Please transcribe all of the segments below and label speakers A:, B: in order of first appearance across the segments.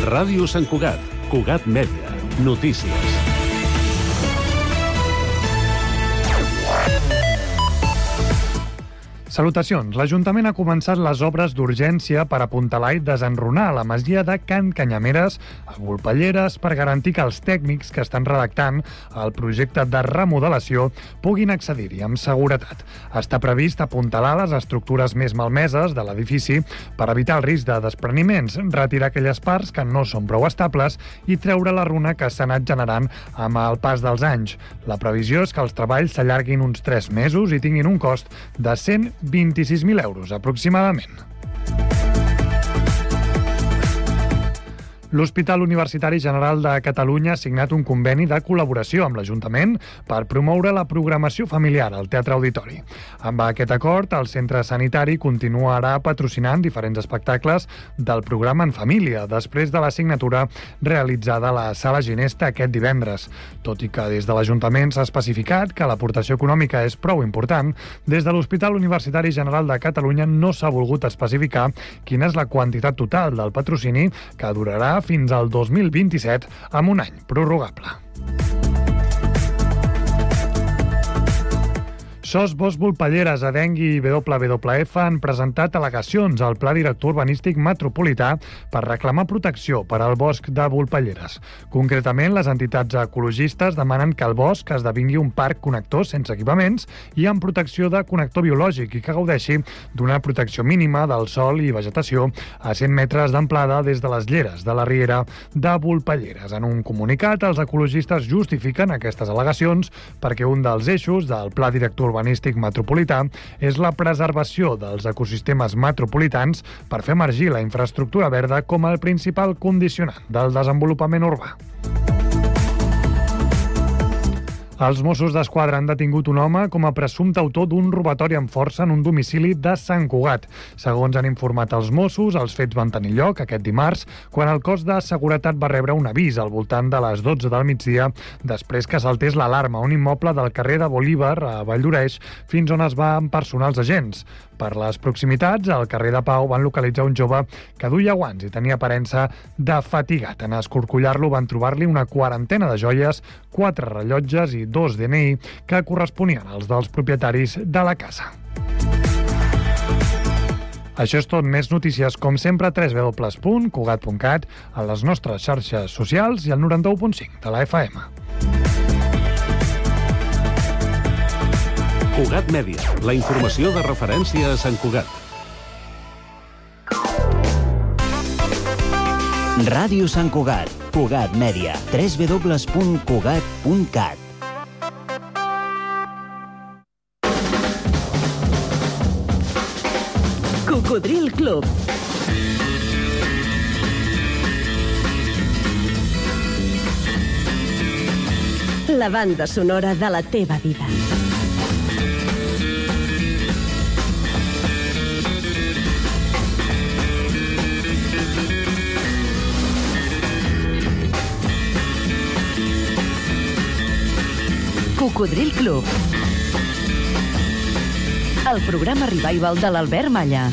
A: Ràdio Sant Cugat, Cugat Mèdia, notícies.
B: Salutacions. L'Ajuntament ha començat les obres d'urgència per apuntalar i desenrunar la masia de Can Canyameres a Volpelleres per garantir que els tècnics que estan redactant el projecte de remodelació puguin accedir-hi amb seguretat. Està previst apuntalar les estructures més malmeses de l'edifici per evitar el risc de despreniments, retirar aquelles parts que no són prou estables i treure la runa que s'ha anat generant amb el pas dels anys. La previsió és que els treballs s'allarguin uns 3 mesos i tinguin un cost de 126.000 euros, aproximadament. L'Hospital Universitari General de Catalunya ha signat un conveni de col·laboració amb l'Ajuntament per promoure la programació familiar al Teatre Auditori. Amb aquest acord, el centre sanitari continuarà patrocinant diferents espectacles del programa En Família, després de la signatura realitzada a la Sala Ginesta aquest divendres. Tot i que des de l'Ajuntament s'ha especificat que l'aportació econòmica és prou important, des de l'Hospital Universitari General de Catalunya no s'ha volgut especificar quina és la quantitat total del patrocini, que durarà fins al 2027 amb un any prorrogable. SOS Bosc Volpelleres, Adengui i WWF han presentat al·legacions al Pla Director Urbanístic Metropolità per reclamar protecció per al bosc de Volpelleres. Concretament, les entitats ecologistes demanen que el bosc esdevingui un parc connector sense equipaments i amb protecció de connector biològic i que gaudeixi d'una protecció mínima del sòl i vegetació a 100 metres d'amplada des de les lleres de la riera de Volpelleres. En un comunicat, els ecologistes justifiquen aquestes al·legacions perquè un dels eixos del Pla Director Urbanístic Metropolità és la preservació dels ecosistemes metropolitans per fer emergir la infraestructura verda com el principal condicionant del desenvolupament urbà. Els Mossos d'Esquadra han detingut un home com a presumpte autor d'un robatori amb força en un domicili de Sant Cugat. Segons han informat els Mossos, els fets van tenir lloc aquest dimarts, quan el cos de seguretat va rebre un avís al voltant de les 12 del migdia, després que saltés l'alarma a un immoble del carrer de Bolívar, a Valldoreix, fins on es van personar els agents. Per les proximitats, al carrer de Pau van localitzar un jove que duia guants i tenia aparença de fatigat. En escorcollar-lo van trobar-li una quarantena de joies, 4 rellotges i 2 DNI que corresponien als dels propietaris de la casa. Això és tot. Més notícies, com sempre, a www.cugat.cat, a les nostres xarxes socials i al 91.5 de la FM.
A: Cugat Mèdia, la informació de referència a Sant Cugat.
C: Ràdio Sant Cugat, Cugat Mèdia, www.cugat.cat.
D: Cocodril Club. La banda sonora de la teva vida. Cocodril Club. El programa revival de l'Albert Malla.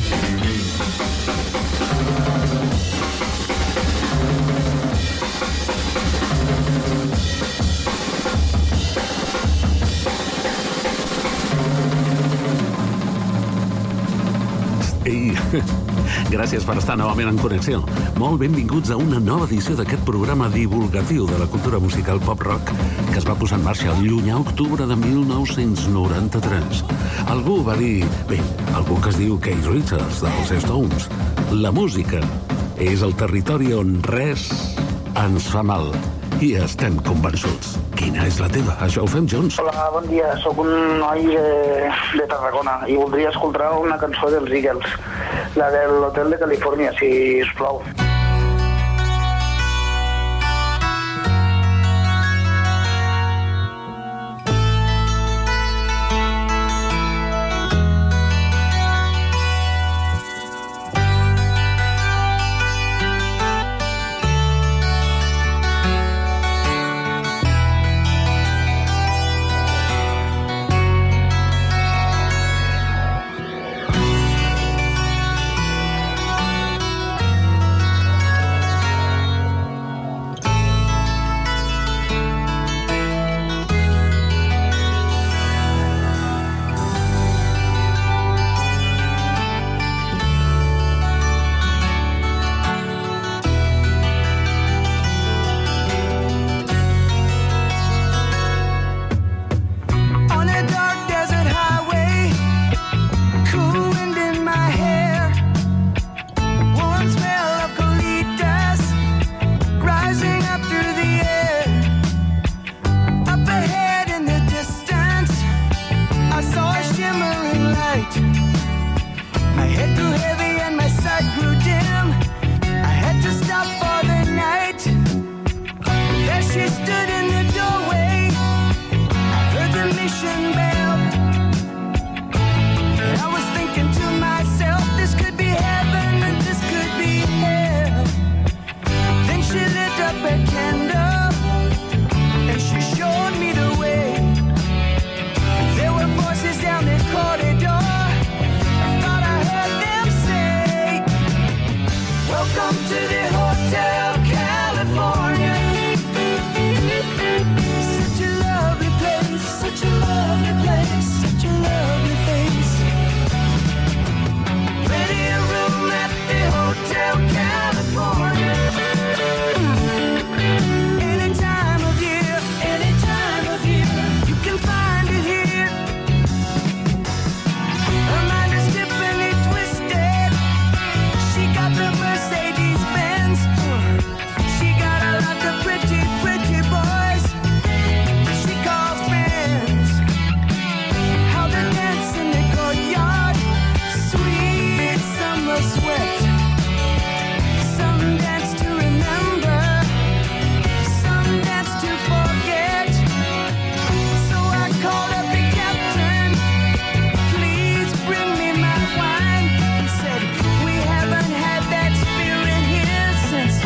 A: Ei, gràcies per estar novament en connexió. Molt benvinguts a una nova edició d'aquest programa divulgatiu de la cultura musical pop-rock que es va posar en marxa el llunyà octubre de 1993. Algú va dir... Bé, algú que es diu Keith Richards, dels Stones. La música és el territori on res ens fa mal. I estem convençuts. Quina és la teva? Això ho fem junts.
E: Hola, bon dia. Soc un noi de Tarragona i voldria escoltar una cançó dels Eagles, la de l'Hotel de Califòrnia, si us plau.
F: Welcome to the Hotel California. Such a lovely place, such a lovely place, such a lovely face. Ready a room at the Hotel California. Any time of year, you can find it here. Her mind is Tiffany twisted. She got the Mercedes-Benz. She got a lot of pretty, pretty boys she calls friends. How they dance in the courtyard, sweet summer sweat. Some dance to remember, some dance to forget. So I called up the captain, please bring me my wine. He said, we haven't had that spirit here since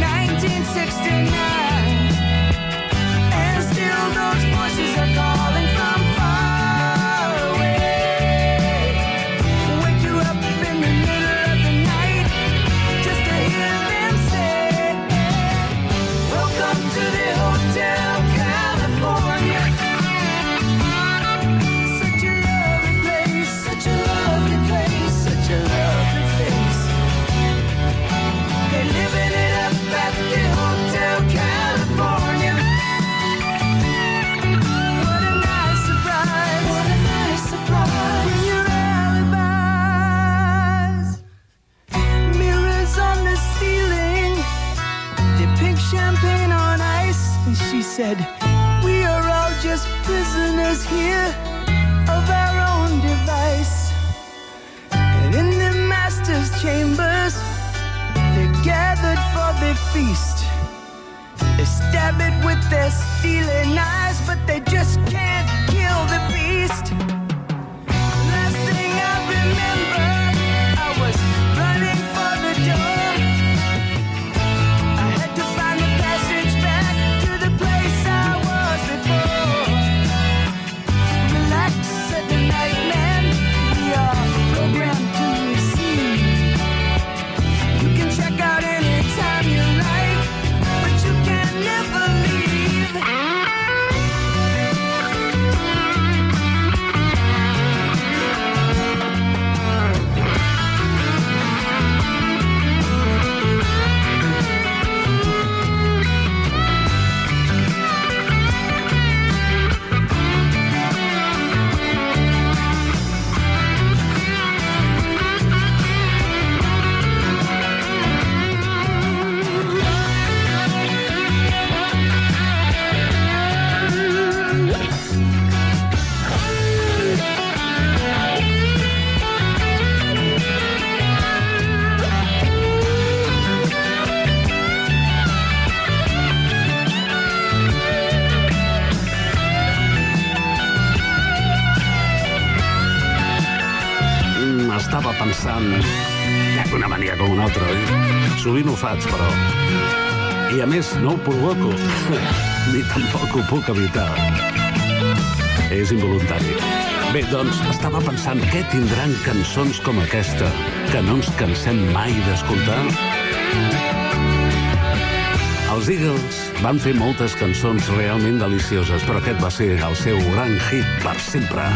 F: 1969. And still those voices are calling from far away. Wake you up in the middle of the night just to hear them say, welcome to the Hotel California. Such a lovely place, such a lovely place, such a lovely place. They're living it up at the Hotel California. What a nice surprise, what a nice surprise. Bring your alibis. Mirrors on the ceiling, depict champagne on ice. And she said, we are all just prisoners here of our own device. And in the master's chambers, they're gathered for the feast. They stab it with their steely knives, but they just can't kill the beast. Last thing I remember, I was running for the door. I had to find the passage back to the place I was before. Relax, said the night man, we are programmed to receive. You can check out anytime you like, but you can never leave.
A: Estava pensant d'una manera com una altra, oi? Sovint ho faig, però... I a més, no ho provoco, ni tampoc ho puc evitar. És involuntari. Bé, doncs, estava pensant què tindran cançons com aquesta, que no ens cansem mai d'escoltar. Els Eagles van fer moltes cançons realment delicioses, però aquest va ser el seu gran hit per sempre.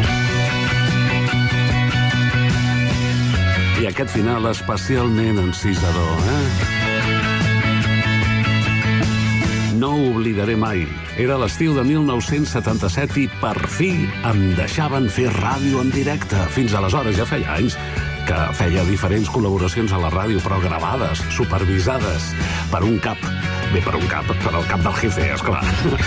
A: I aquest final especialment encisador, No ho oblidaré mai. Era l'estiu de 1977 i per fi em deixaven fer ràdio en directe. Fins aleshores, ja feia anys que feia diferents col·laboracions a la ràdio, però gravades, supervisades per un cap. Bé, per un cap, per el cap del jefe, esclar.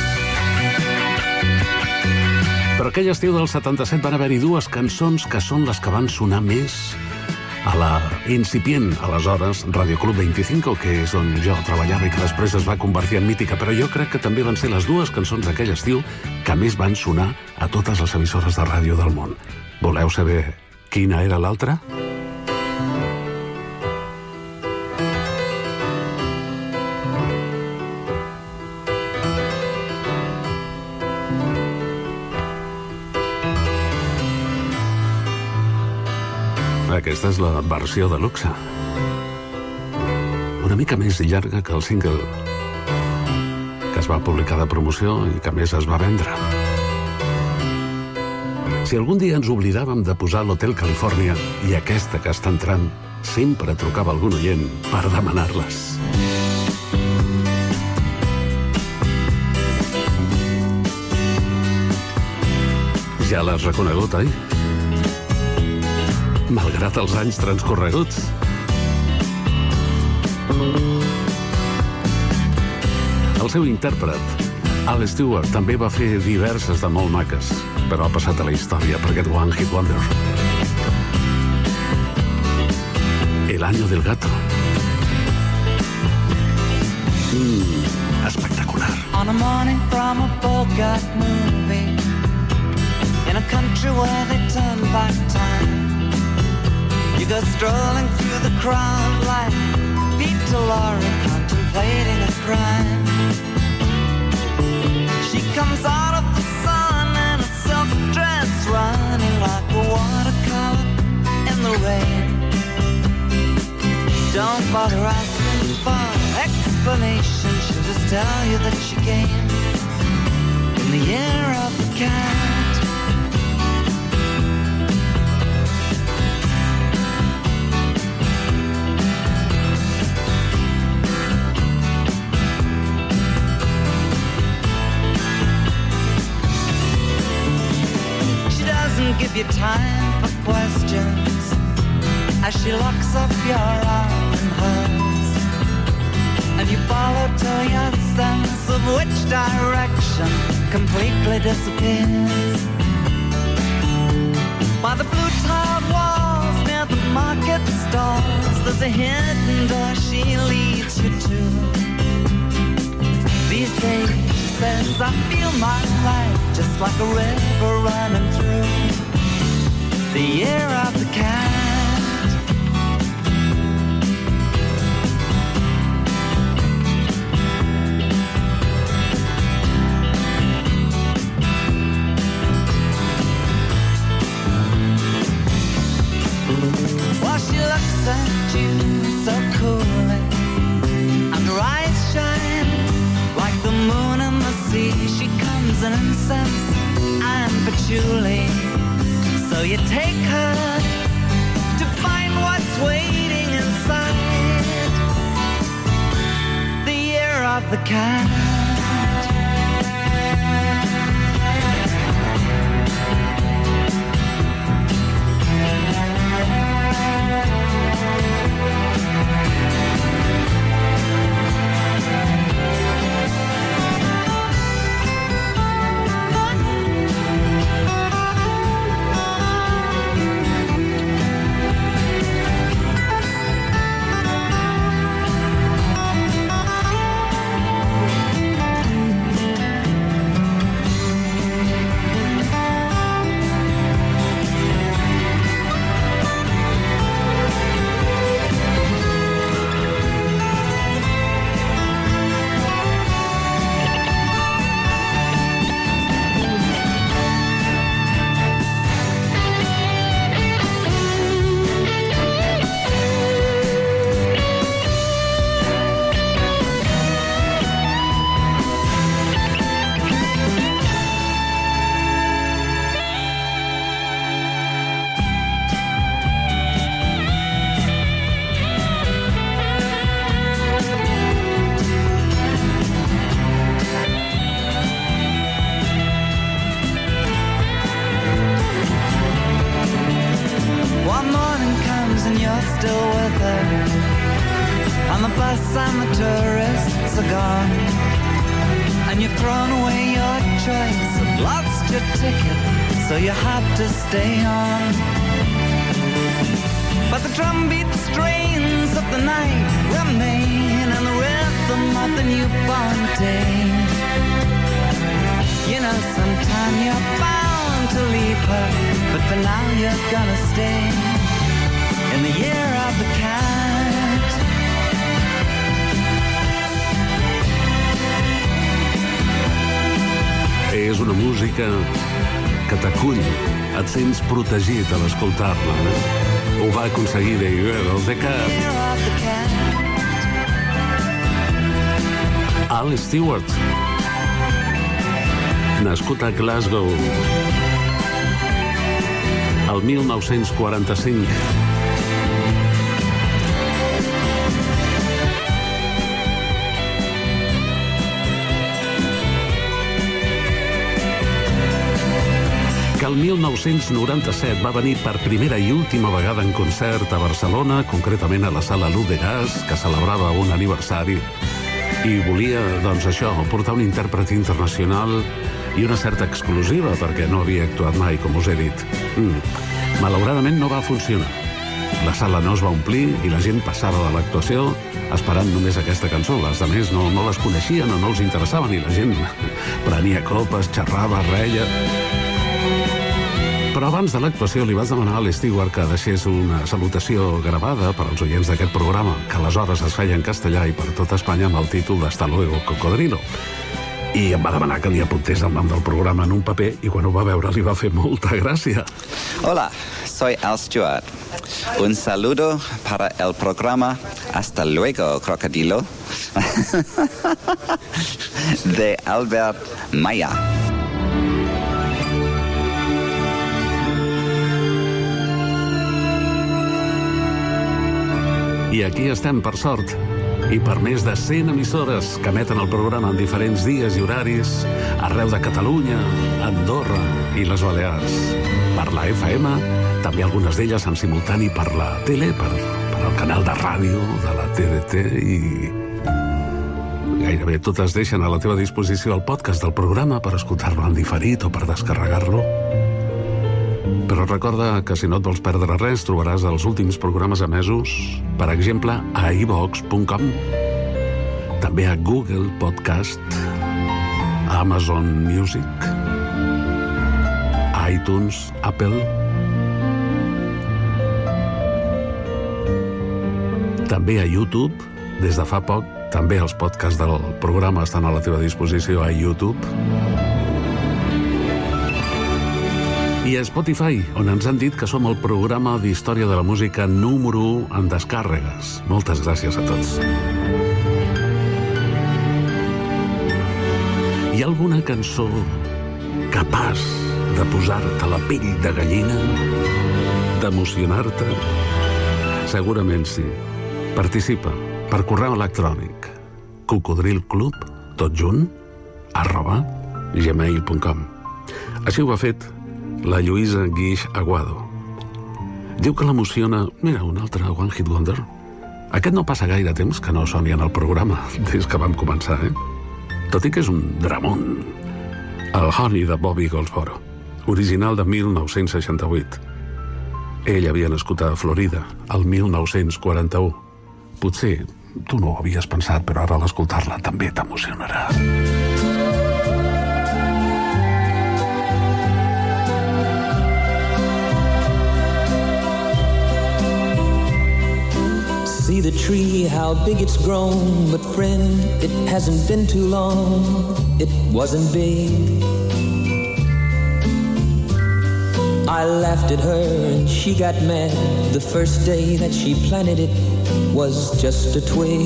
A: Però aquell estiu del 77 van haver-hi dues cançons que són les que van sonar més a la incipient, aleshores, Radio Club 25, que és on jo treballava i que després es va convertir en mítica, però jo crec que també van ser les dues cançons d'aquell estiu que més van sonar a totes les emissores de ràdio del món. Voleu saber quina era l'altra? Aquesta és la versió de luxe. una mica més llarga que el single que es va publicar de promoció i que més es va vendre. Si algun dia ens oblidàvem de posar l'Hotel Califòrnia i aquesta que està entrant, sempre trucava algun oient per demanar-les. Ja l'has reconegut, oi? Malgrat els anys transcorreguts. El seu intèrpret, Al Stewart, també va fer diverses de molt maques, però ha passat a la història per aquest One Hit Wonder. El año del gato. Espectacular.
F: On a morning from a Bogart movie, in a country where they turn back time, you go strolling through the crowd like Peter Lorre contemplating a crime. She comes out of the sun in a silk dress, running like a watercolor in the rain. Don't bother asking for explanation, she'll just tell you that she came in the year of the cat. Give you time for questions as she locks up your arm in hers, and you follow till your sense of which direction completely disappears. By the blue tiled walls near the market stalls, there's a hidden door she leads you to. These days, she says, I feel my life just like a river running through the year of the cat. Well, she looks at you so coolly, and her eyes shine like the moon and the sea. She comes in incense and patchouli, so you take her to find what's waiting inside the year of the cat.
A: És una música que t'acull, et sents protegit a l'escoltar-la. Ho va aconseguir The Year of the Cat. Al Stewart, nascut a Glasgow el 1945. Que el 1997 va venir per primera i última vegada en concert a Barcelona, concretament a la Sala Luz de Gas, que celebrava un aniversari, i volia, doncs això, portar un intèrpret internacional i una certa exclusiva, perquè no havia actuat mai, com us he dit. Malauradament no va funcionar. La sala no es va omplir i la gent passava de l'actuació esperant només aquesta cançó. Les altres no les coneixien o no els interessaven i la gent prenia copes, xerrava, reia. Però abans de l'actuació li vaig demanar a l'Stewart que deixés una salutació gravada per als oients d'aquest programa, que aleshores es feia en castellà i per tot Espanya amb el títol d'Hasta luego, Cocodrilo. I em va demanar que li apuntés el nom del programa en un paper i quan ho va veure li va fer molta gràcia.
G: Hola, soy Al Stewart. Un saludo para el programa Hasta luego, Crocodilo de Albert Maya.
A: I aquí estem, per sort, i per més de 100 emissores que emeten el programa en diferents dies i horaris arreu de Catalunya, Andorra i les Balears. Per la FM, també algunes d'elles en simultani per la tele, per el canal de ràdio de la TDT, i gairebé totes deixen a la teva disposició el podcast del programa per escoltar-lo en diferit o per descarregar-lo. Però recorda que si no et vols perdre res, trobaràs els últims programes emesos, per exemple, a iVox.com, també a Google Podcast, a Amazon Music, a iTunes, Apple, també a YouTube. Des de fa poc, també els podcasts del programa estan a la teva disposició a YouTube. I a Spotify, on ens han dit que som el programa d'història de la música número 1 en descàrregues. Moltes gràcies a tots. Hi ha alguna cançó capaç de posar-te la pell de gallina? D'emocionar-te? Segurament sí. Participa per correu electrònic cocodrilclub, tot junt, @gmail.com. Així ho ha fet la Lluïsa Guix Aguado. Diu que l'emociona... Mira, un altre One Hit Wonder. Aquest no passa gaire temps que no soni en el programa, des que vam començar, Tot i que és un dramón. El Honey de Bobby Goldsboro, original de 1968. Ell havia nascut a Florida, el 1941. Potser tu no ho havies pensat, però ara a l'escoltar-la també t'emocionarà.
H: See the tree, how big it's grown, but friend, it hasn't been too long, it wasn't big. I laughed at her and she got mad. The first day that she planted it was just a twig.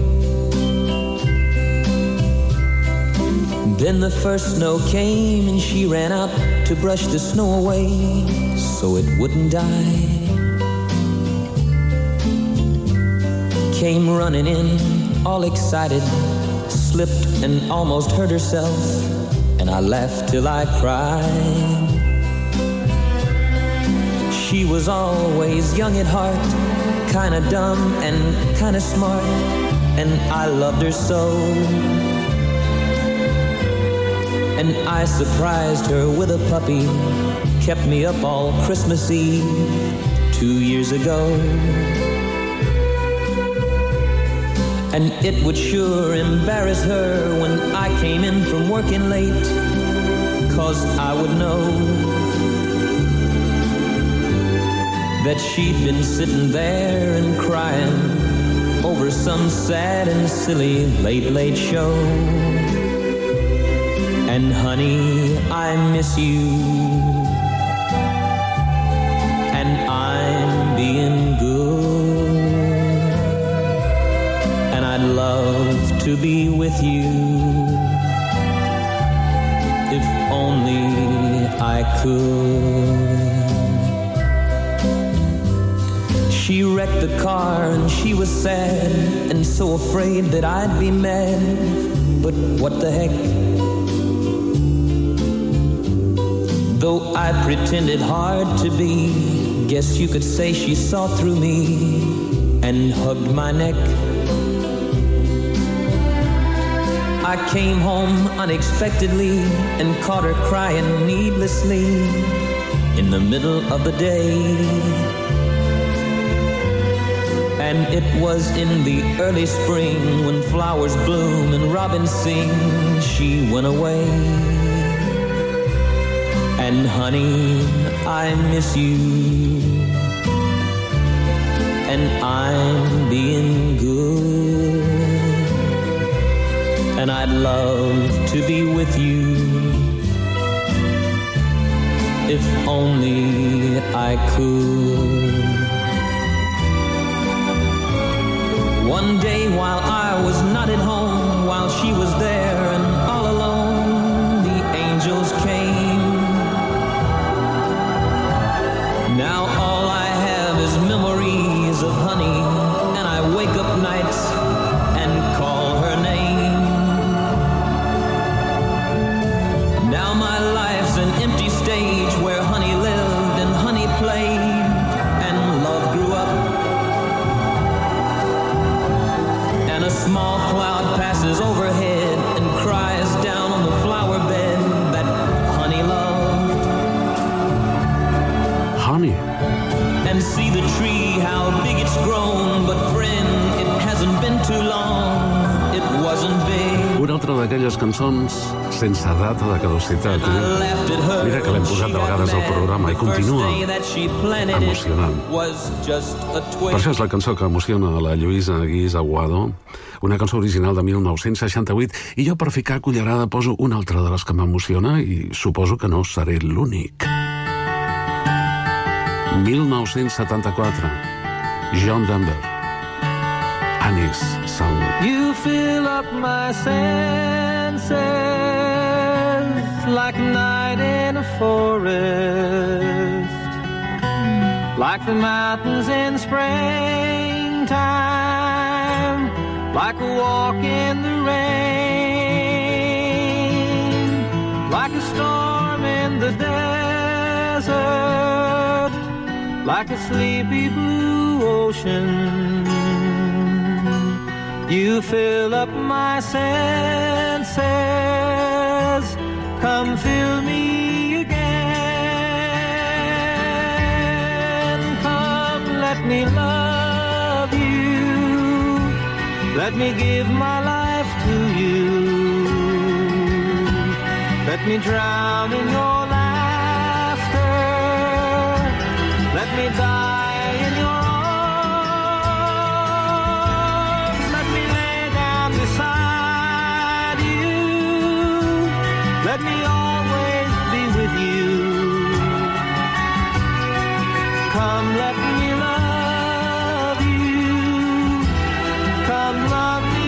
H: Then the first snow came and she ran out to brush the snow away so it wouldn't die. Came running in, all excited, slipped and almost hurt herself, and I laughed till I cried. She was always young at heart, kinda dumb and kinda smart, and I loved her so. And I surprised her with a puppy, kept me up all Christmas Eve 2 years ago. And it would sure embarrass her when I came in from working late, 'cause I would know that she'd been sitting there and crying over some sad and silly late show. And honey, I miss you, and I'm being good, and I'd love love to be with you. If only I could. She wrecked the car and she was sad and so afraid that I'd be mad. But what the heck? Though I pretended hard to be, guess you could say she saw through me and hugged my neck. I came home unexpectedly and caught her crying needlessly in the middle of the day. And it was in the early spring when flowers bloom and robins sing, she went away. And honey, I miss you. And I'm being good. And I'd love to be with you. If only I could. One day while I was not at home, while she was there and all alone, the angels came. Now all I have is memories of honey, and I wake up nights and call her name. Now my life's an empty stage where honey lived and honey played and love grew up. And a small cloud passes overhead and cries down on the flower bed that honey loved.
A: Honey.
H: And see the tree, how big it's grown, but friend, it hasn't been too long, it wasn't big.
A: Una altra d'aquelles cançons sense data de caducitat, Mira que l'hem posat de vegades al programa i continua emocionant. Per això és la cançó que emociona a la Lluïsa Guix Aguado, una cançó original de 1968, i jo per ficar cullerada poso una altra de les que m'emociona i suposo que no seré l'únic. 1974, John Denver, Annie's Song.
I: You fill up my senses like a night in a forest, like the mountains in springtime, like a walk in the rain, like a storm in the desert, like a sleepy blue ocean. You fill up my senses, come fill me again. Come, let me love you, let me give my life to you, let me drown in your laughter, let me die in your arms, let me lay down beside you, let me always be with you. Come, let me love you, come love me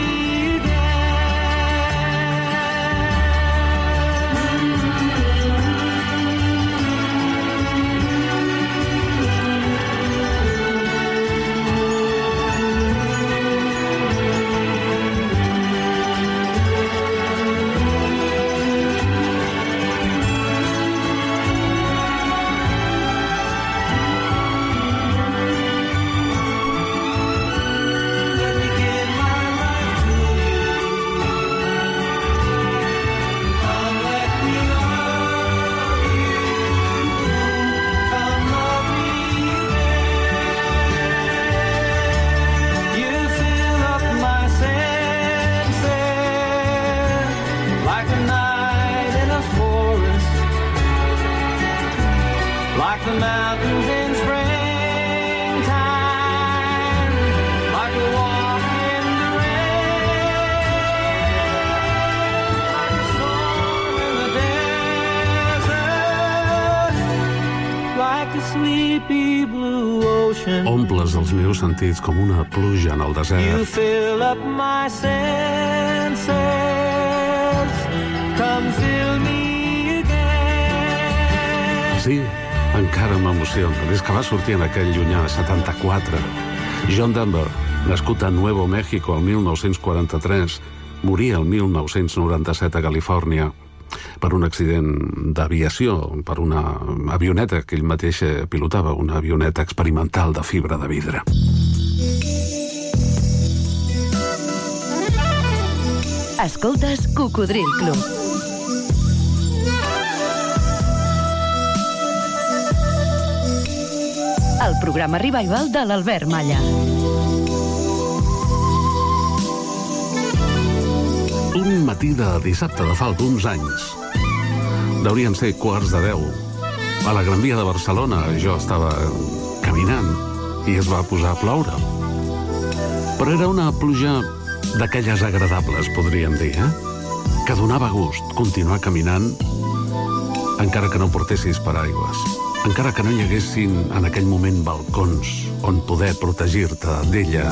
I: like the mountains in springtime, like a walk in the rain, like a storm in the desert, like a sleepy blue ocean.
H: passion.
A: Omples els meus sentits com una pluja en el
H: You
A: desert.
H: fill up my senses. Come fill me again.
A: Sí, encara m'emociona. Des que va sortir en aquell llunyà 74. John Denver, nascut a Nuevo México el 1943, moria el 1997 a Califòrnia per un accident d'aviació, per una avioneta que ell mateix pilotava, una avioneta experimental de fibra de vidre.
D: Escoltes Cocodril Club. El programa revival de l'Albert Malla.
A: Un matí de dissabte de fa alguns anys. Deurien ser 9:15. A la Gran Via de Barcelona jo estava caminant i es va posar a ploure. Però era una pluja d'aquelles agradables, podríem dir, que donava gust continuar caminant encara que no portessis paraigües, encara que no hi haguessin en aquell moment balcons on poder protegir-te d'ella.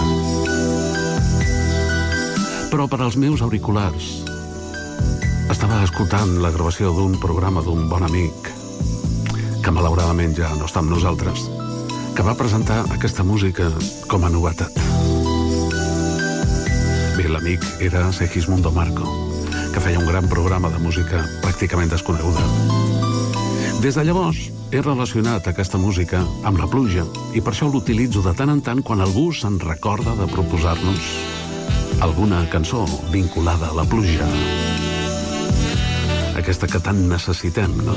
A: Però per als meus auriculars estava escoltant la gravació d'un programa d'un bon amic que malauradament ja no està amb nosaltres, que va presentar aquesta música com a novetat. Bé, l'amic era Segismundo Marco, que feia un gran programa de música pràcticament desconeguda. Des de llavors he relacionat aquesta música amb la pluja i per això l'utilitzo de tant en tant quan algú se'n recorda de proposar-nos alguna cançó vinculada a la pluja. Aquesta que tant necessitem, no?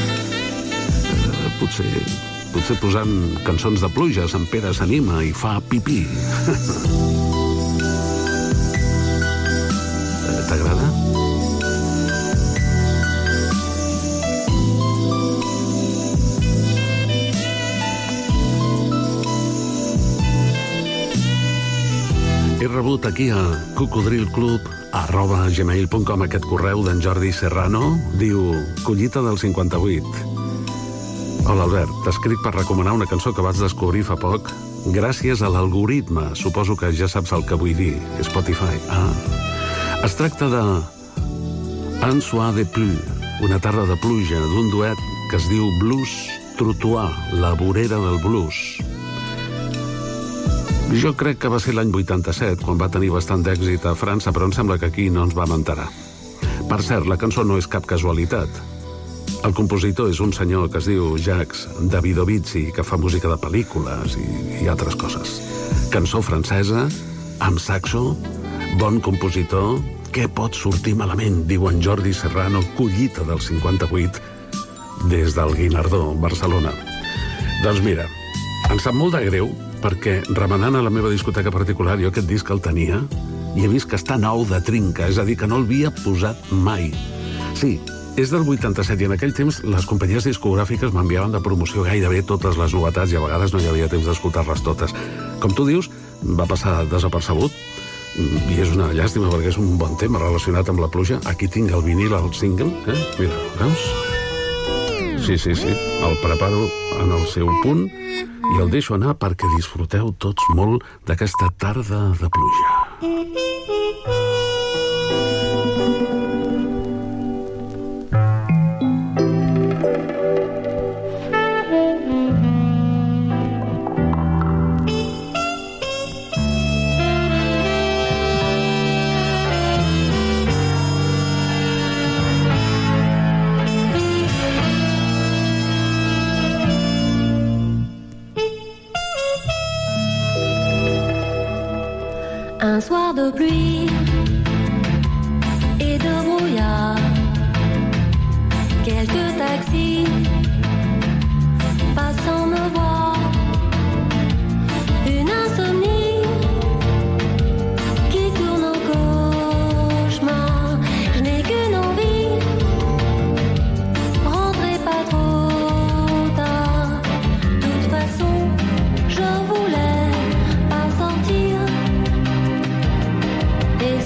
A: Potser posant cançons de pluja, Sant Pere s'anima i fa pipí. T'agrada? He rebut aquí a cocodrilclub@gmail.com aquest correu d'en Jordi Serrano. Diu, collita del 58. Hola, Albert, t'escric per recomanar una cançó que vaig descobrir fa poc gràcies a l'algoritme. Suposo que ja saps el que vull dir. Spotify. Es tracta de Un soir de pluie, una tarda de pluja, d'un duet que es diu Blues Trottoir, la vorera del blues. Jo crec que va ser l'any 87, quan va tenir bastant d'èxit a França, però em sembla que aquí no ens vam enterar. Per cert, la cançó no és cap casualitat. El compositor és un senyor que es diu Jacques Davidovitsky, que fa música de pel·lícules i altres coses. Cançó francesa, amb saxo, bon compositor. Què pot sortir malament, diu en Jordi Serrano, collita del 58, des del Guinardó, Barcelona. Doncs mira, em sap molt de greu, perquè remenant a la meva discoteca particular, jo aquest disc el tenia i he vist que està nou de trinca, és a dir, que no l'havia posat mai. Sí, és del 87 i en aquell temps les companyies discogràfiques m'enviaven de promoció gairebé totes les novetats i a vegades no hi havia temps d'escoltar-les totes. Com tu dius, va passar desapercebut i és una llàstima perquè és un bon tema relacionat amb la pluja. Aquí tinc el vinil, el single, mira, veus? Sí, el preparo en el seu punt i el deixo anar perquè disfruteu tots molt d'aquesta tarda de pluja.
J: Un soir de pluie et de brouillard, quelques taxis passant me voir, une insomnie qui tourne en cauchemar. Je n'ai qu'une envie, rentrez pas trop tard. De toute façon, je voulais pas sortir. Et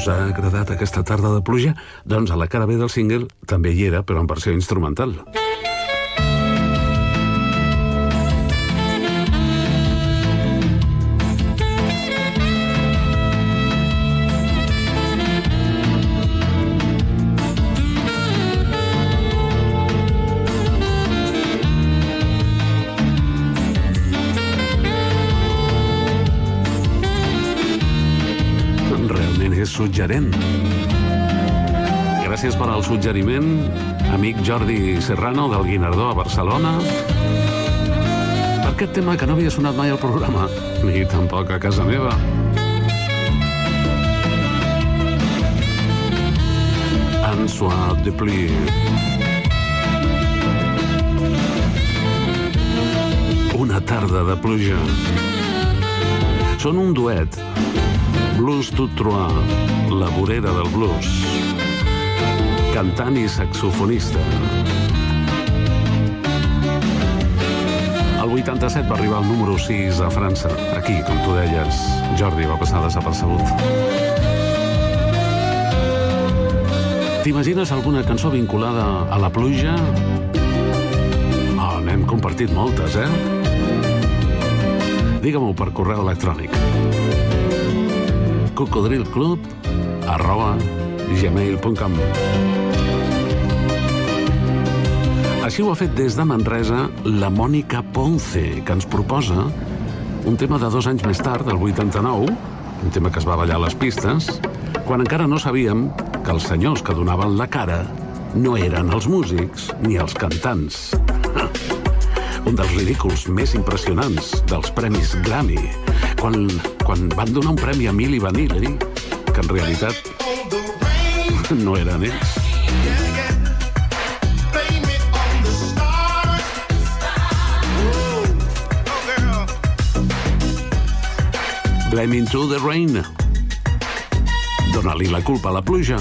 A: Us ha agradat aquesta tarda de pluja? Doncs a la cara B del single també hi era, però en versió instrumental. Suggerent. Gràcies per al suggeriment, amic Jordi Serrano del Guinardó a Barcelona, per aquest tema que no havia sonat mai al programa, ni tampoc a casa meva. Un soir de pluie. Una tarda de pluja. Són un duet. Blues tout trois, la vorera del blues. Cantant i saxofonista. El 87 va arribar al número 6 a França. Aquí, com tu deies, Jordi, va passar desapercebut. T'imagines alguna cançó vinculada a la pluja? Oh, n'hem compartit moltes, Digue-m'ho per correu electrònic. cocodrilclub@gmail.com. Així ho ha fet des de Manresa la Mònica Ponce, que ens proposa un tema de 2 anys més tard, del 89, un tema que es va ballar a les pistes, quan encara no sabíem que els senyors que donaven la cara no eren els músics ni els cantants. Un dels ridículs més impressionants dels premis Grammy, quan van donar un premi a Milli Vanilli, que en realitat no eren ells. Blaming to the rain. Dóna-li la culpa a la pluja.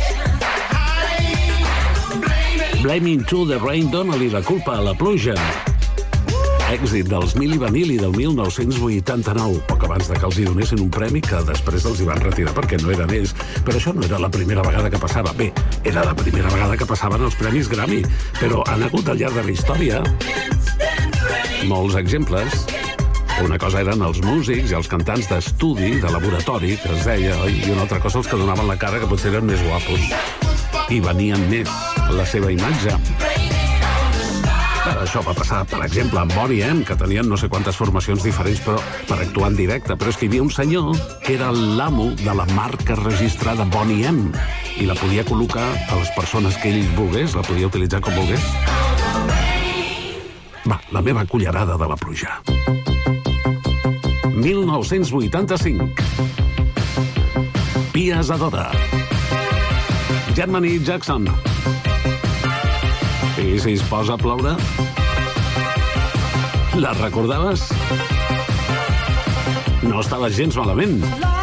A: Blaming to the rain, dóna-li la culpa a la pluja. Èxit dels Milli Vanilli del 1989, poc abans de que els hi donessin un premi que després els hi van retirar perquè no eren ells. Però això no era la primera vegada que passava. Bé, era la primera vegada que passaven els premis Grammy, però han hagut al llarg de la història molts exemples. Una cosa eren els músics i els cantants d'estudi, de laboratori, que es deia, i una altra cosa els que donaven la cara, que potser eren més guapos i venien més la seva imatge. Això va passar, per exemple, amb Boney M, que tenien no sé quantes formacions diferents però per actuar en directe, però és que hi havia un senyor que era l'amo de la marca registrada Boney M i la podia col·locar a les persones que ell volgués, la podia utilitzar com volgués. Va, la meva cullerada de la pluja. 1985. Pia Zadora. Germany Jackson. I si es posa a ploure? La recordaves? No estava gens malament.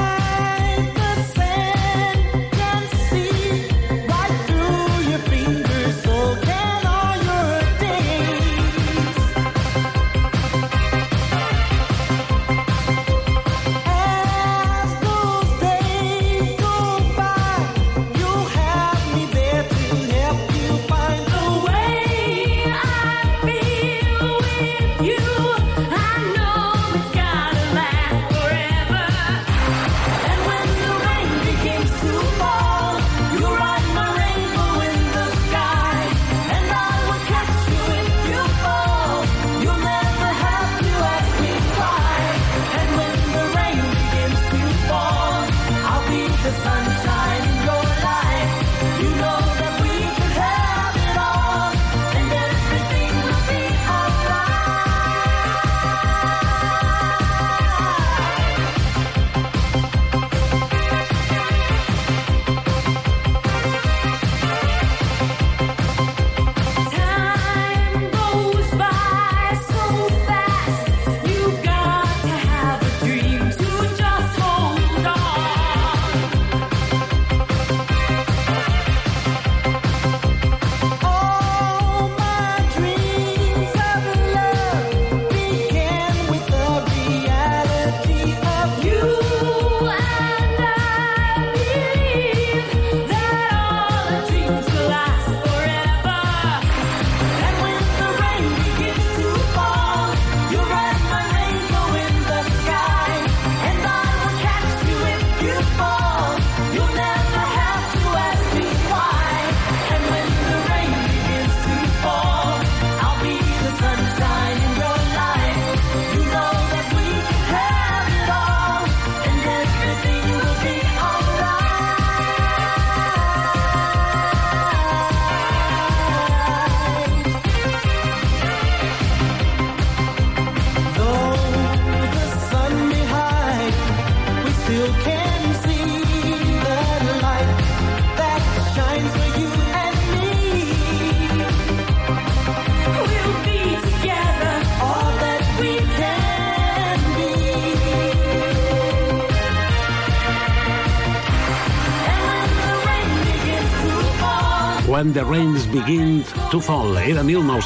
A: When the Rains Begin to Fall. Era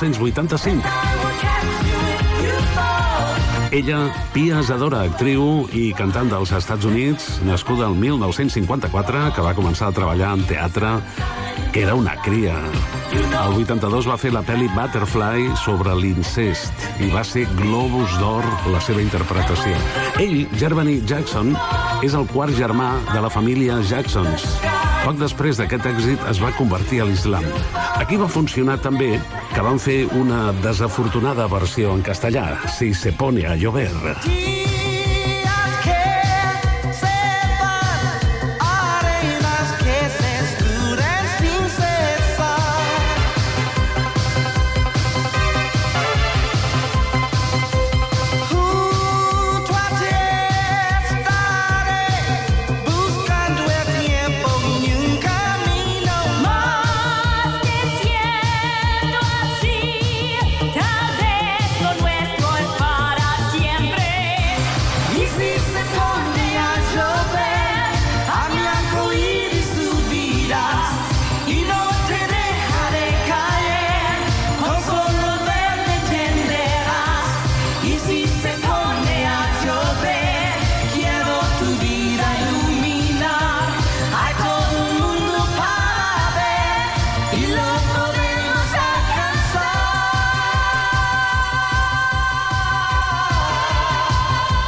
A: 1985. Ella, Pia Zadora, actriu i cantant dels Estats Units, nascuda el 1954, que va començar a treballar en teatre, que era una cria. El 82 va fer la pel·li Butterfly sobre l'incest i va ser Globus d'Or la seva interpretació. Ell, Germany Jackson, és el quart germà de la família Jacksons. Poc després d'aquest èxit es va convertir a l'islam. Aquí va funcionar també que van fer una desafortunada versió en castellà, Si se pone a llover.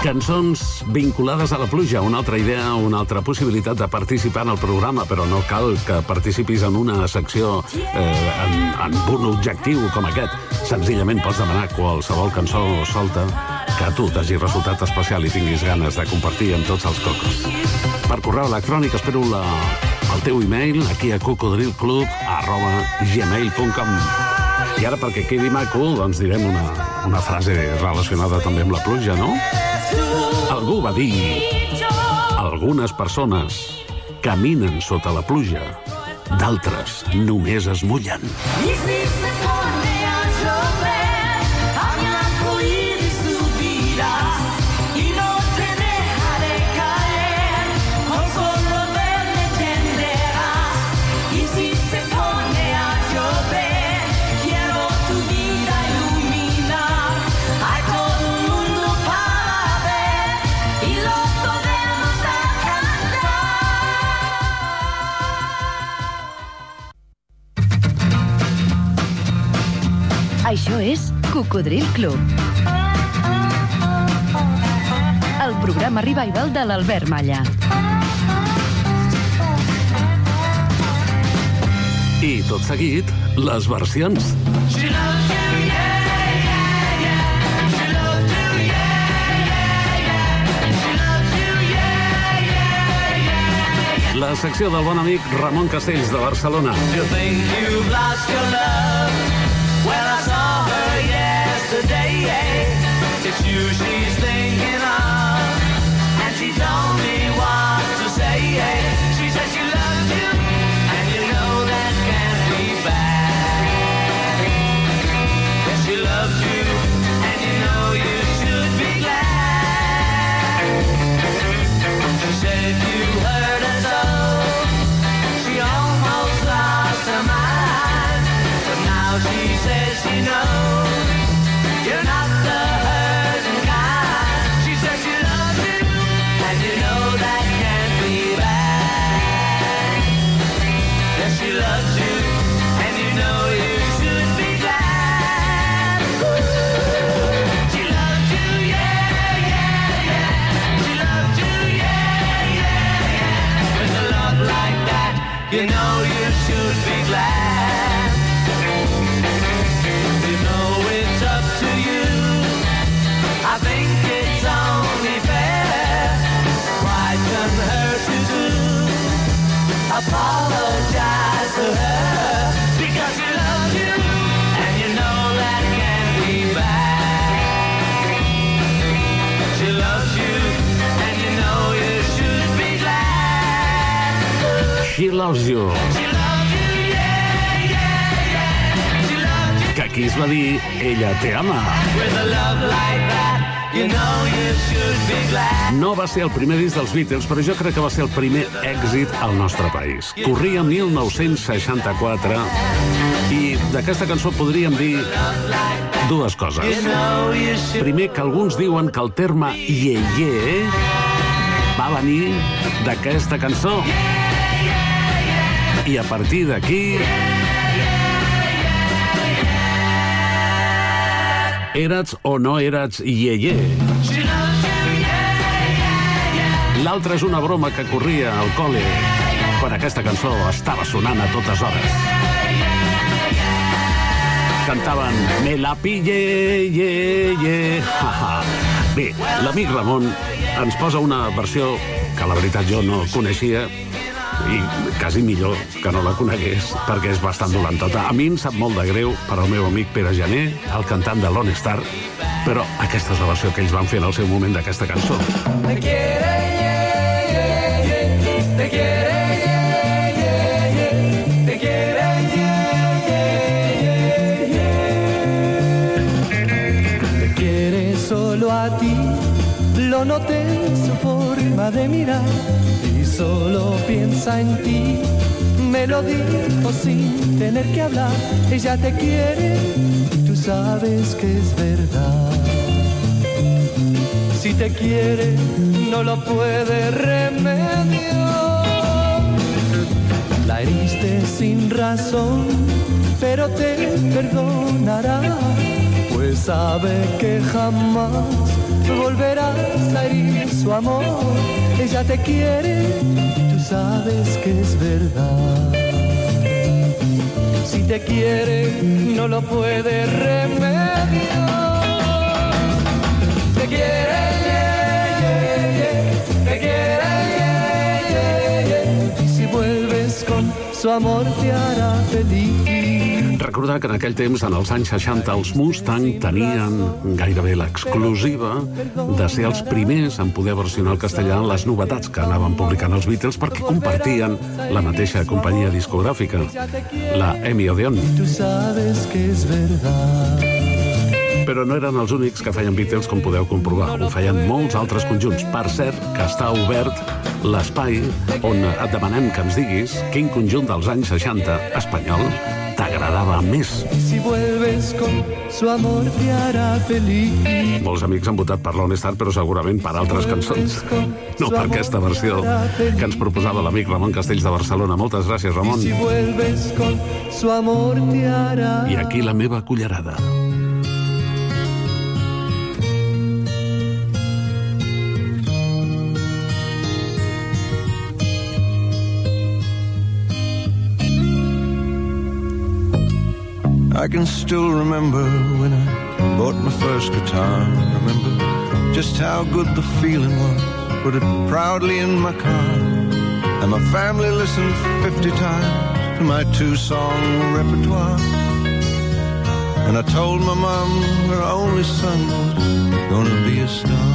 A: Cançons vinculades a la pluja, una altra idea, una altra possibilitat de participar en el programa, però no cal que participis en una secció amb un objectiu com aquest. Senzillament pots demanar qualsevol cançó solta que a tu t'hagi resultat especial i tinguis ganes de compartir amb tots els cocos. Per correu electrònic espero el teu e-mail aquí a cocodrilclub@gmail.com. I ara, perquè quedi maco, doncs direm una frase relacionada també amb la pluja, no? Algú va dir: algunes persones caminen sota la pluja, d'altres només es mullen.
K: Això és Cocodril Club. El programa revival de l'Albert Malla.
A: I tot seguit, les versions. La secció del bon amic Ramon Castells, de Barcelona.
I: You think you've lost your love? Well, I saw her yesterday. It's you she's thinking of, and she told me what to say. She said she loves you, and you know that can't be bad. Yes, she loves you, and you know you should be glad. She said you hurt her so, she almost lost her mind, but now she says she knows you're not the hurting kind. She says she loves you, and you know that can't be bad. Yes, she loves you, and you know you should be glad. She loves you, yeah, yeah, yeah. She loves you, yeah, yeah, yeah. With a love like that, you know you should be glad. I think it's only fair, why shouldn't her to do? Apologize to her, because she loves you, and you know that can't be bad. She loves you, and you know you should be glad.
A: She loves you.
I: She loves you, yeah, yeah, yeah. She loves you.
A: Que aquí es va dir, ella te ama.
I: With a love like that, you know you should be glad.
A: No va ser el primer disc dels Beatles, però jo crec que va ser el primer èxit al nostre país. Corria 1964 i d'aquesta cançó podríem dir dues coses. Primer, que alguns diuen que el terme iê-iê va venir d'aquesta cançó. I a partir d'aquí eres o no eres iê-iê. L'altre és una broma que corria al col·le quan aquesta cançó estava sonant a totes hores. Cantaven me la pillé, ye, ye, ha, ha. Bé, l'amic Ramon ens posa una versió que la veritat jo no coneixia i quasi millor que no la conegués perquè és bastant dolentota. A mi em sap molt de greu per al meu amic Pere Jané, el cantant de Lone Star, però aquesta és la versió que ells van fer en el seu moment d'aquesta cançó.
I: Te quiere, yeah, yeah, yeah. Te quiere, yeah, yeah, yeah. Te quiere, yeah, yeah, yeah, yeah. Te quiere solo a ti, lo noté en su forma de mirar. Solo piensa en ti, me lo dijo sin tener que hablar. Ella te quiere y tú sabes que es verdad. Si te quiere, no lo puede remediar. La heriste sin razón, pero te perdonará, pues sabe que jamás
F: volverás a herir su amor. Ella te quiere, tú sabes que es verdad. Si te quiere, no lo puede remediar. Te quiere, te quiere, y si vuelves con su amor te hará feliz.
A: Recordar que en aquell temps, en els anys 60, els Mustang tenien gairebé l'exclusiva de ser els primers en poder versionar el castellà en les novetats que anaven publicant els Beatles, perquè compartien la mateixa companyia discogràfica, la EMI Odeon. Però no eren els únics que feien Beatles, com podeu comprovar. Ho feien molts altres conjunts. Per cert, que està obert l'espai on et demanem que ens diguis quin conjunt dels anys 60 espanyol t'agradava més. Molts amics han votat per l'Honest Heart, però segurament per altres cançons. No per aquesta versió que ens proposava l'amic Ramon Castells de Barcelona. Moltes gràcies, Ramon. I aquí la meva cullerada.
L: I can still remember when I bought my first guitar. Remember just how good the feeling was. Put it proudly in my car. And my family listened 50 times to my 2-song repertoire. And I told my mom her only son was gonna be a star.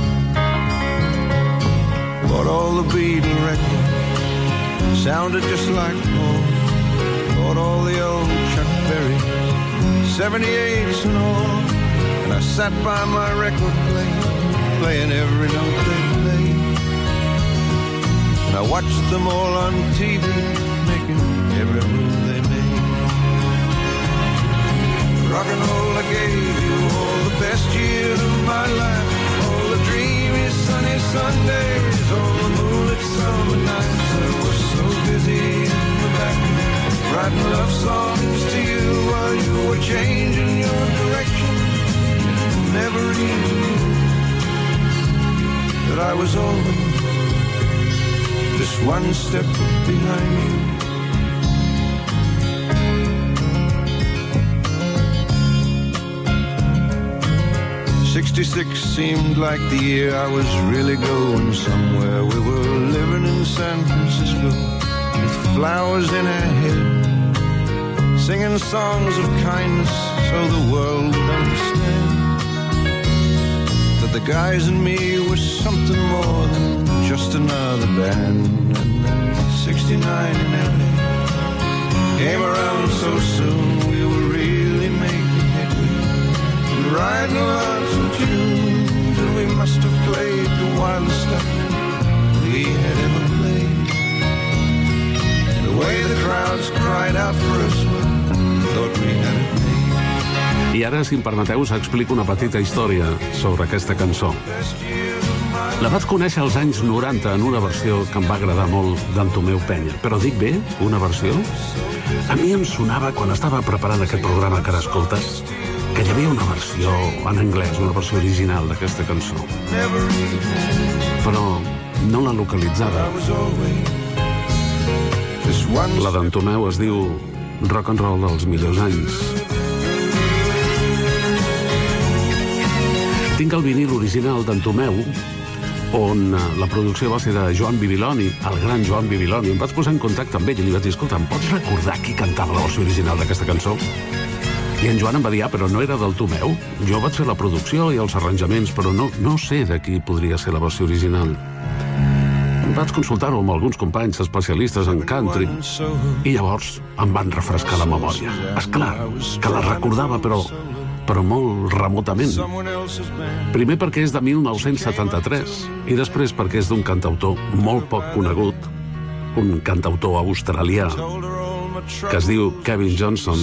L: Bought all the Beatle records, sounded just like home. Bought all the old Chuck Berry 78s and all, and I sat by my record player, playing every note they played. And I watched them all on TV, making every move they made. Rock and roll, I gave you all the best years of my life. All the dreamy sunny Sundays, all the moonlit summer nights. I was so busy in the back, writing love songs to you while you were changing your direction. Never even knew that I was always just one step behind you. '66 seemed like the year I was really going somewhere. We were living in San Francisco with flowers in our hair, singing songs of kindness so the world would understand that the guys and me were something more than just another band. And then 69 in LA came around so soon, we were really making headway and writing lots of tunes, and we must have played the wildest stuff we had ever played. The way the crowds cried out for us, thought we had it made.
A: I ara, si em permeteu, us explico una petita història sobre aquesta cançó. La vaig conèixer als anys 90 en una versió que em va agradar molt d'en Tomeu Penya. Però dic bé, una versió? A mi em sonava, quan estava preparant aquest programa que ara escoltes, que hi havia una versió en anglès, una versió original d'aquesta cançó. Però no la localitzava. La d'en Tomeu es diu Rock and Roll dels millors anys. Tinc el vinil original d'en Tomeu, on la producció va ser de Joan Bibiloni, el gran Joan Bibiloni. Em vaig posar en contacte amb ell i li vaig dir, escolta, em pots recordar qui cantava la versió original d'aquesta cançó? I en Joan em va dir, però no era del Tomeu. Jo vaig fer la producció i els arranjaments, però no sé de qui podria ser la versió original. Vaig consultar-ho amb alguns companys especialistes en country i llavors em van refrescar la memòria. Esclar, que la recordava, però molt remotament. Primer perquè és de 1973 i després perquè és d'un cantautor molt poc conegut, un cantautor australià que es diu Kevin Johnson.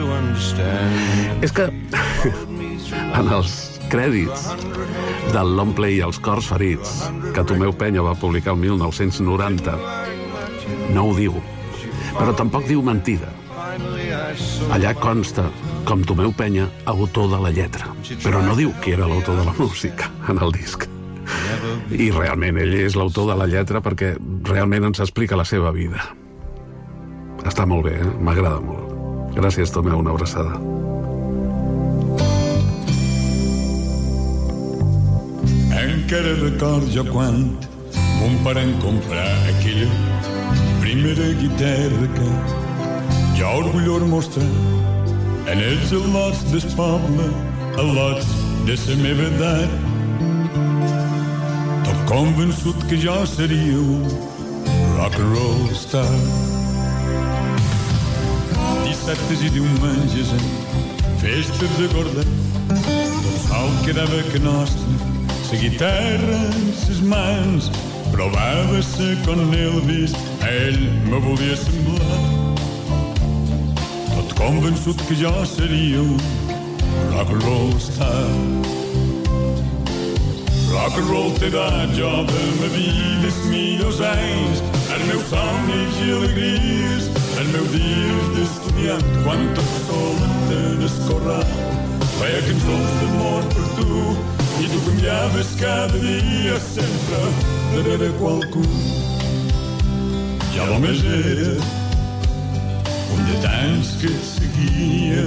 A: És que en els crèdits del long play Els cors ferits, que Tomeu Penya va publicar el 1990, no ho diu, però tampoc diu mentida. Allà consta com Tomeu Penya, autor de la lletra, però no diu qui era l'autor de la música en el disc. I realment ell és l'autor de la lletra perquè realment ens explica la seva vida. Està molt bé, m'agrada molt. Gràcies, Tomeu, una abraçada.
M: Encara record jo quan mon pare em comprar aquella primera guitarra que jo orgullós mostrar en els al·lots del poble, al·lots de la meva edat. Tot convençut que jo seria un rock and roll star. Dissabtes i diumenges en festes de gorda, el sol quedava que nostre, la guitarra en ses mans, provava-se con Elvis, ell me volia semblar. Tot convençut que jo seria un rock and roll star. Rock and roll t'he dat jo de ma vida els millors anys, els meus somnis i alegries, els meus dies d'estudiant, quan tot sol en el corral feia cançons d'amor per tu, i tu canviaves cada dia sempre darrere qualcú. Ja només era un de tants que et seguia.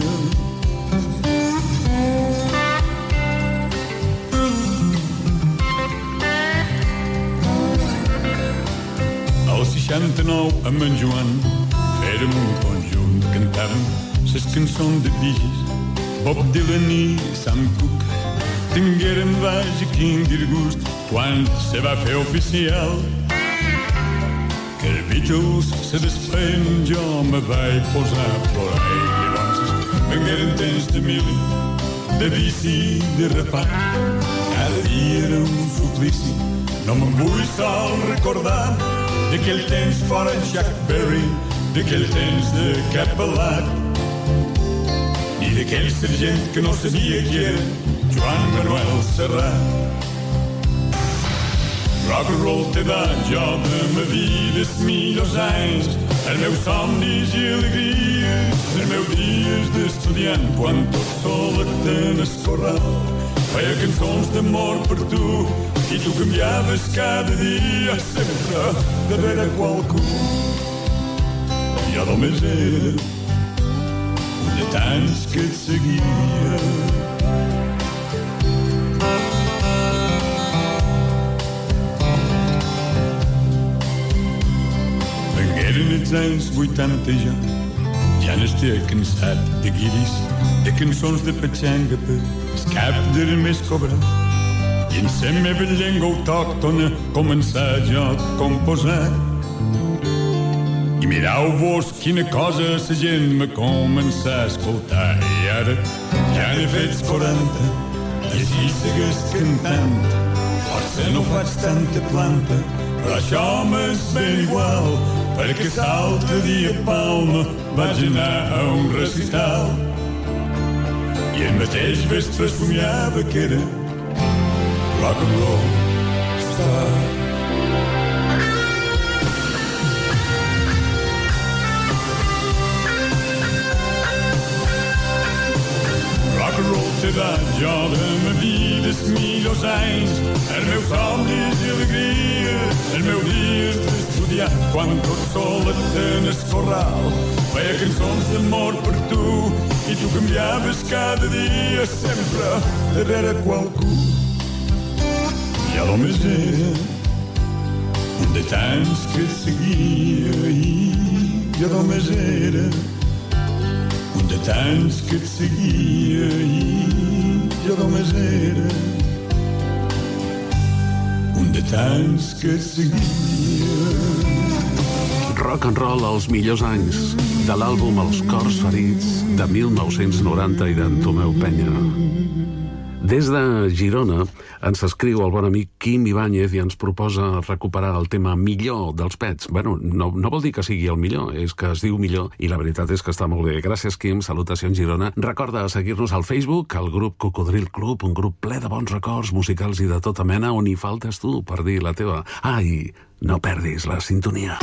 M: Al 69 amb en Joan fèrem un conjunt, cantàvem les cançons de Bigis, Bob Dylan i Sam Cooke. Tinguérem vaja quin disgust quan se va fer oficial que els Beatles se desfeien, jo me vaig posar a plorar. I llavors vengueren temps de mili, de bici, de rapat. Cada dia era un suplici, no me'n vull sol recordar d'aquell temps fora en Chuck Berry, d'aquell temps de Cap Pelat, i d'aquell sergent que no sabia qui era Joan Manuel Serrat. Rock and roll t'he dat jo de ma vida els millors anys, els meus somnis i alegries, els meus dies d'estudiant, quan tot sol en el corral feia cançons d'amor per tu, i tu canviaves cada dia sempre darrere qualcú. Jo només era un de tants que et seguia. Vengueren els anys 80 ja n'estia cansat de guiris, de cançons de petxanga per el cap de més cobrat. I en la meva llengua autòctona començar jo a composar. I mireu-vos quina cosa la gent me comença a escoltar. I ara ja n'he fet 40 i així segueix cantant. Potser no faig tanta planta, però això m'és ben igual, perquè l'altre dia a Palma vaig anar a un recital i el mateix vespre somiava que era rock and roll star. Rock and roll t'he dat jo de ma vida els millors anys, els meus somnis i alegries, els meus dies d'estudiar, quan tot sol en el corral feia cançons d'amor per tu, i tu canviaves cada dia sempre darrere qualcú. Ja només era un de tants que et seguia, i jo només era un de tants que et seguia, i jo només era un de tants que et seguia.
A: Rock and roll als millors anys, de l'àlbum Els cors ferits, de 1990 i d'en Tomeu Penya. Des de Girona ens escriu el bon amic Quim Ibáñez i ens proposa recuperar el tema millor dels Pets. Bueno, no vol dir que sigui el millor, és que es diu millor i la veritat és que està molt bé. Gràcies, Quim, salutacions Girona. Recorda seguir-nos al Facebook, al grup Cocodril Club, un grup ple de bons records musicals i de tota mena, on hi faltes tu per dir la teva. I no perdis la sintonia.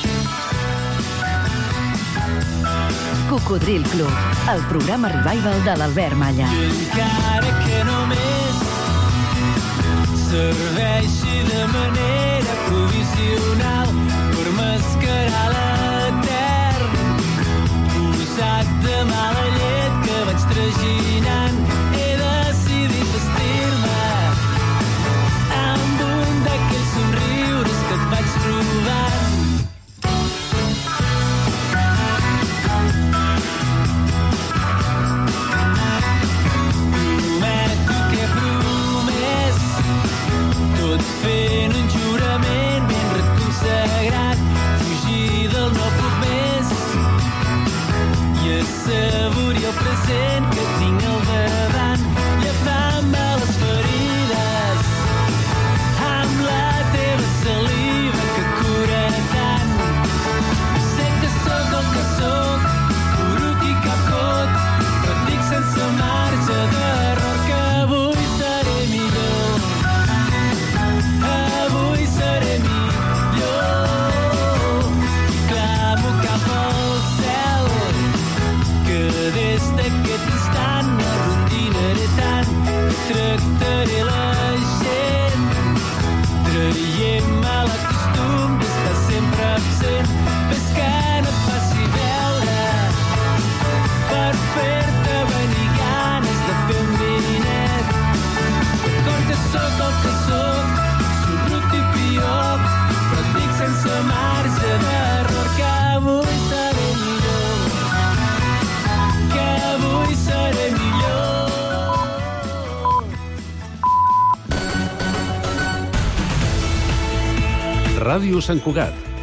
K: Cocodril Club, el programa revival de l'Albert Malla.
I: Encara que només
F: serveixi de manera provisional per mascarar l'etern posat de mala llet que vaig traginant. He decidit vestir-me amb un d'aquells somriures que et vaig robant. Prometo que he promès, tot fent un jurament ben reconsagrat, fugir del no puc més i assaborir el present que tinc al davant, llepant-me les ferides amb la teva saliva que cura tant. Sé que sóc el que sóc, brut i capcot, però et dic sense marge d'error que avui seré millor. Avui seré millor. Clamo cap al cel que des d'aquest instant no rondinaré tant. Tractaré la gent traient-me l'acostum d'estar sempre absent. Ves que no et faci veure per fer-te venir ganes de fer un vinet. Com que sóc el que sóc, brut i pior, però et dic sense marge d'error que avui seré millor. Que avui seré millor.
A: Ràdio Sant Cugat,